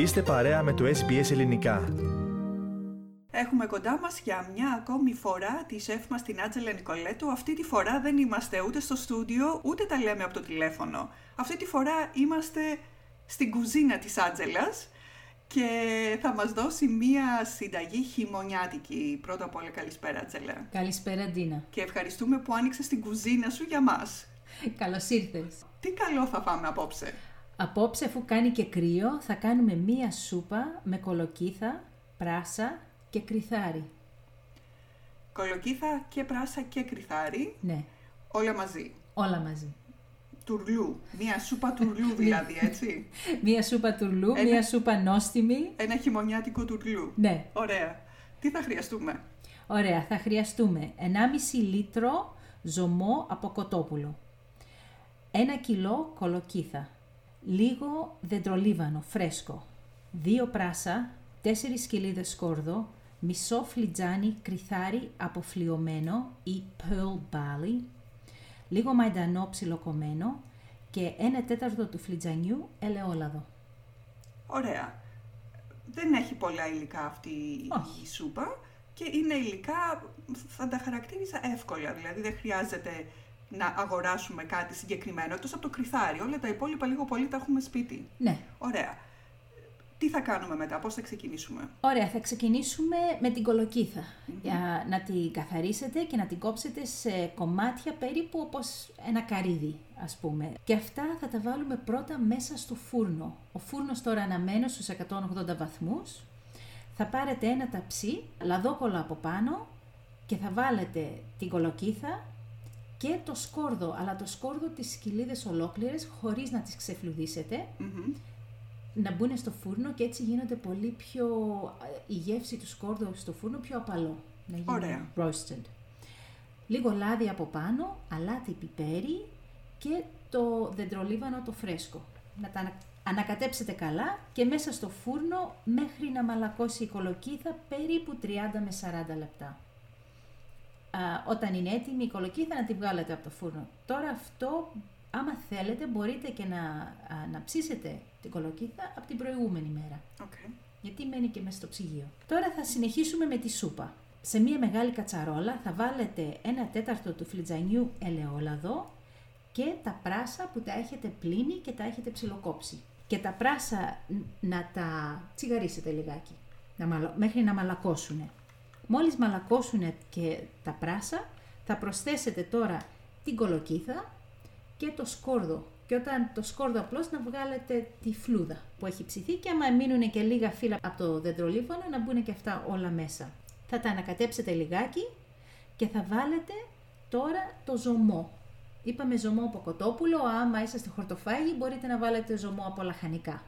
Είστε παρέα με το SBS Ελληνικά. Έχουμε κοντά μας για μια ακόμη φορά τη σεφ μας την Άντζελα Νικολέτου. Αυτή τη φορά δεν είμαστε ούτε στο στούντιο, ούτε τα λέμε από το τηλέφωνο. Αυτή τη φορά είμαστε στην κουζίνα της Άντζελας και θα μας δώσει μια συνταγή χειμωνιάτικη. Πρώτα απ' όλα καλησπέρα, Άντζελα. Καλησπέρα, Ντίνα. Και ευχαριστούμε που άνοιξες την κουζίνα σου για μας. Καλώς ήρθες. Τι καλό θα φάμε απόψε? Απόψε, αφού κάνει και κρύο, θα κάνουμε μία σούπα με κολοκύθα, πράσα και κριθάρι. Κολοκύθα και πράσα και κριθάρι. Ναι. Όλα μαζί. Όλα μαζί. Τουρλού. Μία σούπα τουρλού δηλαδή, έτσι. Μία σούπα τουρλού, μία σούπα νόστιμη. Ένα χειμωνιάτικο τουρλού. Ναι. Ωραία. Τι θα χρειαστούμε? Ωραία, θα χρειαστούμε 1,5 λίτρο ζωμό από κοτόπουλο, 1 κιλό κολοκύθα, λίγο δεντρολίβανο φρέσκο, 2 πράσα, 4 σκελίδες σκόρδο, μισό φλιτζάνι κριθάρι αποφλιωμένο ή pearl barley, λίγο μαϊντανό ψιλοκομμένο και 1/4 του φλιτζανιού ελαιόλαδο. Ωραία. Δεν έχει πολλά υλικά αυτή η σούπα και είναι υλικά, θα τα χαρακτήριζα εύκολα, δηλαδή δεν χρειάζεται να αγοράσουμε κάτι συγκεκριμένο, εκτός από το κριθάρι. Όλα τα υπόλοιπα λίγο πολύ τα έχουμε σπίτι. Ναι. Ωραία. Τι θα κάνουμε μετά, πώς θα ξεκινήσουμε? Ωραία, θα ξεκινήσουμε με την κολοκύθα. Για να την καθαρίσετε και να την κόψετε σε κομμάτια περίπου όπως ένα καρύδι, ας πούμε. Και αυτά θα τα βάλουμε πρώτα μέσα στο φούρνο. Ο φούρνος τώρα αναμένω στους 180 βαθμούς. Θα πάρετε ένα ταψί, λαδόκολλο από πάνω και θα βάλετε την κολοκύθα και το σκόρδο, αλλά το σκόρδο τις σκυλίδες ολόκληρες, χωρίς να τις ξεφλουδίσετε, να μπουν στο φούρνο και έτσι γίνονται πολύ πιο, η γεύση του σκόρδου στο φούρνο πιο απαλό, να γίνει roasted. Λίγο λάδι από πάνω, αλάτι πιπέρι και το δεντρολίβανο το φρέσκο. Να τα ανακατέψετε καλά και μέσα στο φούρνο μέχρι να μαλακώσει η κολοκύθα περίπου 30 με 40 λεπτά. Όταν είναι έτοιμη η κολοκύθα να τη βγάλετε από το φούρνο. Τώρα αυτό, άμα θέλετε, μπορείτε και να ψήσετε την κολοκύθα από την προηγούμενη μέρα. Γιατί μένει και μέσα στο ψυγείο. Τώρα θα συνεχίσουμε με τη σούπα. Σε μία μεγάλη κατσαρόλα θα βάλετε 1/4 του φλιτζανιού ελαιόλαδο και τα πράσα που τα έχετε πλύνει και τα έχετε ψιλοκόψει. Και τα πράσα να τα τσιγαρίσετε λιγάκι, μέχρι να μαλακώσουν. Μόλις μαλακώσουν και τα πράσα, θα προσθέσετε τώρα την κολοκύθα και το σκόρδο. Και όταν το σκόρδο απλώς να βγάλετε τη φλούδα που έχει ψηθεί και άμα μείνουν και λίγα φύλλα από το δεντρολίβανο να μπουν και αυτά όλα μέσα. Θα τα ανακατέψετε λιγάκι και θα βάλετε τώρα το ζωμό. Είπαμε ζωμό από κοτόπουλο, άμα είσαστε χορτοφάγοι μπορείτε να βάλετε ζωμό από λαχανικά.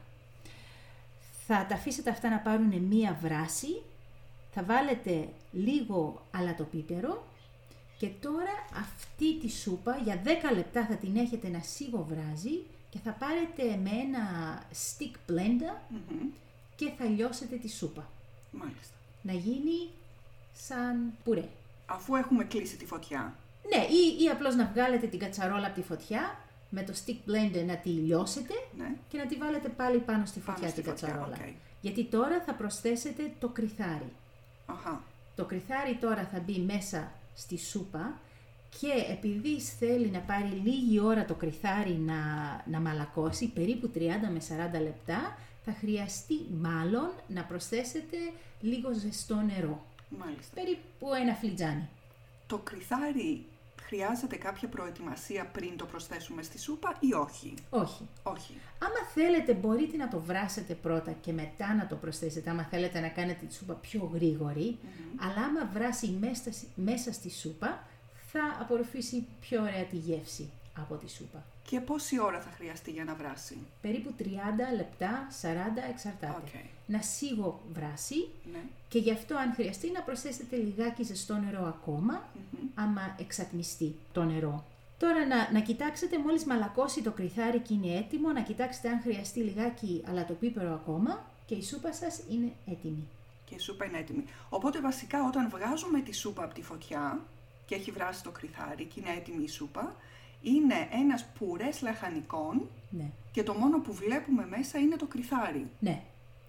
Θα τα αφήσετε αυτά να πάρουν μία βράση, θα βάλετε λίγο αλατοπίπερο και τώρα αυτή τη σούπα για 10 λεπτά θα την έχετε να σιγοβράζει και θα πάρετε με ένα stick blender και θα λιώσετε τη σούπα. Μάλιστα. Να γίνει σαν πουρέ. Αφού έχουμε κλείσει τη φωτιά. Ναι, ή απλώς να βγάλετε την κατσαρόλα από τη φωτιά, με το stick blender να τη λιώσετε και να τη βάλετε πάλι πάνω στη φωτιά την κατσαρόλα. Γιατί τώρα θα προσθέσετε το κριθάρι. Το κριθάρι τώρα θα μπει μέσα στη σούπα και επειδή θέλει να πάρει λίγη ώρα το κριθάρι να μαλακώσει, περίπου 30 με 40 λεπτά, θα χρειαστεί μάλλον να προσθέσετε λίγο ζεστό νερό. Μάλιστα. Περίπου ένα φλιτζάνι. Το κριθάρι χρειάζεται κάποια προετοιμασία πριν το προσθέσουμε στη σούπα ή όχι? Όχι. Άμα θέλετε μπορείτε να το βράσετε πρώτα και μετά να το προσθέσετε, άμα θέλετε να κάνετε τη σούπα πιο γρήγορη, αλλά άμα βράσει μέσα στη σούπα θα απορροφήσει πιο ωραία τη γεύση από τη σούπα. Και πόση ώρα θα χρειαστεί για να βράσει? Περίπου 30 λεπτά, 40 εξαρτάται. Να σίγο βράσει και γι' αυτό αν χρειαστεί να προσθέσετε λιγάκι ζεστό νερό ακόμα, άμα εξατμιστεί το νερό. Τώρα να κοιτάξετε μόλις μαλακώσει το κριθάρι και είναι έτοιμο, να κοιτάξετε αν χρειαστεί λιγάκι αλατοπίπερο ακόμα και η σούπα σας είναι έτοιμη. Και η σούπα είναι έτοιμη. Οπότε βασικά όταν βγάζουμε τη σούπα από τη φωτιά και έχει βράσει το κριθάρι και είναι έτοιμη η σούπα, είναι ένας πουρές λαχανικών και το μόνο που βλέπουμε μέσα είναι το κριθάρι. Ναι.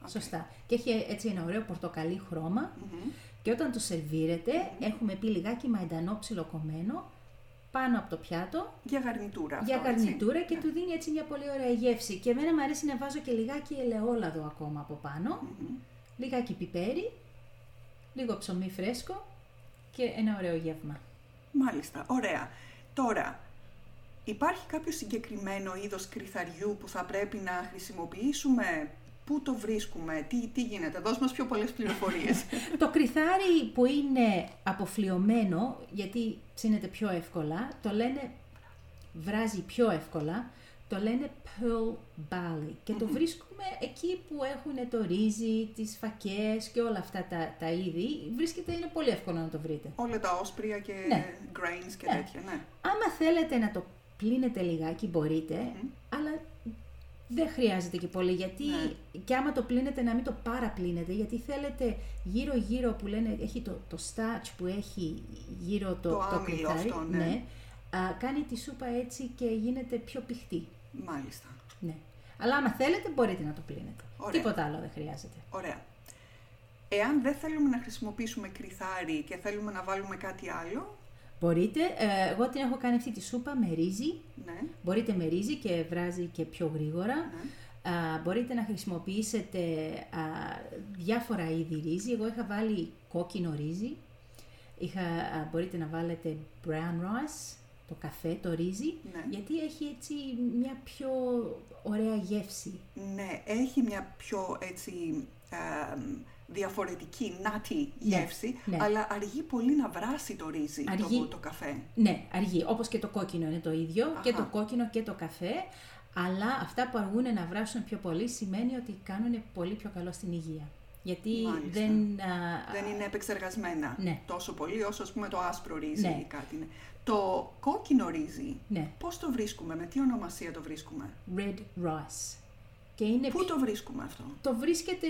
Σωστά. Και έχει έτσι ένα ωραίο πορτοκαλί χρώμα. Και όταν το σερβίρετε, έχουμε πει λιγάκι μαϊντανό ψιλοκομμένο πάνω από το πιάτο. Για γαρνιτούρα. Για γαρνιτούρα και του δίνει έτσι μια πολύ ωραία γεύση. Και εμένα μου αρέσει να βάζω και λιγάκι ελαιόλαδο ακόμα από πάνω. Λιγάκι πιπέρι, λίγο ψωμί φρέσκο και ένα ωραίο γεύμα. Μάλιστα, ωραία. Τώρα, υπάρχει κάποιο συγκεκριμένο είδος κρυθαριού που θα πρέπει να χρησιμοποιήσουμε? Πού το βρίσκουμε, τι γίνεται? Δώσ' μας πιο πολλές πληροφορίες. Το κρυθάρι που είναι αποφλιωμένο, γιατί ψήνεται πιο εύκολα, το λένε, βράζει πιο εύκολα, το λένε pearl barley. Και το βρίσκουμε εκεί που έχουν το ρύζι, τις φακές και όλα αυτά τα είδη. Βρίσκεται, είναι πολύ εύκολο να το βρείτε. Όλα τα όσπρια και grains και τέτοια, ναι. Άμα θέλετε να το πλύνετε λιγάκι μπορείτε, αλλά δεν χρειάζεται και πολύ, γιατί και άμα το πλύνετε να μην το παραπλύνετε, γιατί θέλετε γύρω-γύρω που λένε, έχει το starch που έχει γύρω το κρυθάρι, αυτό, κάνει τη σούπα έτσι και γίνεται πιο πηχτή. Μάλιστα. Ναι. Αλλά άμα θέλετε μπορείτε να το πλύνετε. Ωραία. Τίποτα άλλο δεν χρειάζεται. Ωραία. Εάν δεν θέλουμε να χρησιμοποιήσουμε κρυθάρι και θέλουμε να βάλουμε κάτι άλλο, μπορείτε. Εγώ την έχω κάνει αυτή τη σούπα με ρύζι. Ναι. Μπορείτε με ρύζι και βράζει και πιο γρήγορα. Ναι. Μπορείτε να χρησιμοποιήσετε διάφορα είδη ρύζι. Εγώ είχα βάλει κόκκινο ρύζι. Μπορείτε να βάλετε brown rice, το καφέ, το ρύζι, γιατί έχει έτσι μια πιο ωραία γεύση. Ναι, έχει μια πιο έτσι διαφορετική, nutty γεύση, αλλά αργεί πολύ να βράσει το ρύζι, το καφέ. Ναι, αργεί. Όπως και το κόκκινο είναι το ίδιο, και το κόκκινο και το καφέ, αλλά αυτά που αργούν να βράσουν πιο πολύ σημαίνει ότι κάνουν πολύ πιο καλό στην υγεία. Γιατί δεν είναι επεξεργασμένα τόσο πολύ όσο ας πούμε το άσπρο ρύζι ή κάτι. Ναι. Το κόκκινο ρύζι, πώς το βρίσκουμε, με τι ονομασία το βρίσκουμε? Red rice. Και πού το βρίσκουμε αυτό? Το βρίσκεται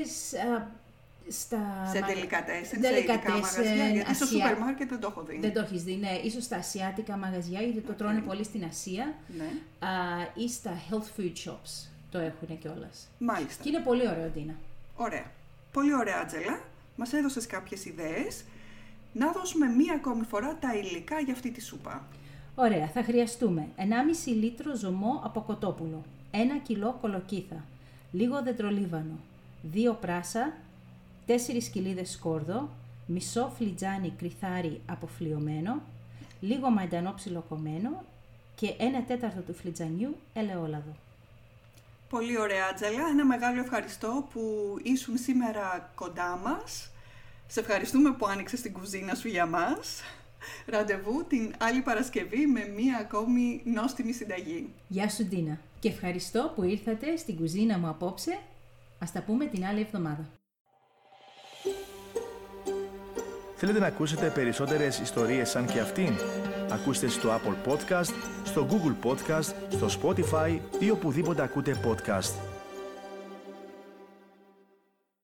σε τελικατέσεν, σε ειδικά μαγαζιά, γιατί στο σούπερ μάρκετ δεν το έχω δει. Δεν το έχεις δει, ναι. Ίσως στα ασιάτικα μαγαζιά, γιατί το τρώνε πολύ στην Ασία, ή στα health food shops το έχουν κιόλας. Μάλιστα. Και είναι πολύ ωραίο, Ντίνα. Ωραία. Πολύ ωραία, Άντζελα. Μας έδωσες κάποιες ιδέες. Να δώσουμε μία ακόμη φορά τα υλικά για αυτή τη σούπα. Ωραία. Θα χρειαστούμε 1,5 λίτρο ζωμό από κοτόπουλο, 1 κιλό κολοκύθα, λίγο δεντρολίβανο, 2 πράσα, 4 κοιλίδες σκόρδο, μισό φλιτζάνι κρυθάρι αποφλιωμένο, λίγο μαϊντανό ψιλοκομμένο και 1/4 του φλιτζανιού ελαιόλαδο. Πολύ ωραία, Άντζελα. Ένα μεγάλο ευχαριστώ που ήσουν σήμερα κοντά μας. Σε ευχαριστούμε που άνοιξες την κουζίνα σου για μας. Ραντεβού την άλλη Παρασκευή με μία ακόμη νόστιμη συνταγή. Γεια σου, Ντίνα. Και ευχαριστώ που ήρθατε στην κουζίνα μου απόψε. Ας τα πούμε την άλλη εβδομάδα. Θέλετε να ακούσετε περισσότερες ιστορίες σαν και αυτήν? Ακούστε στο Apple Podcast, στο Google Podcast, στο Spotify ή οπουδήποτε ακούτε podcast.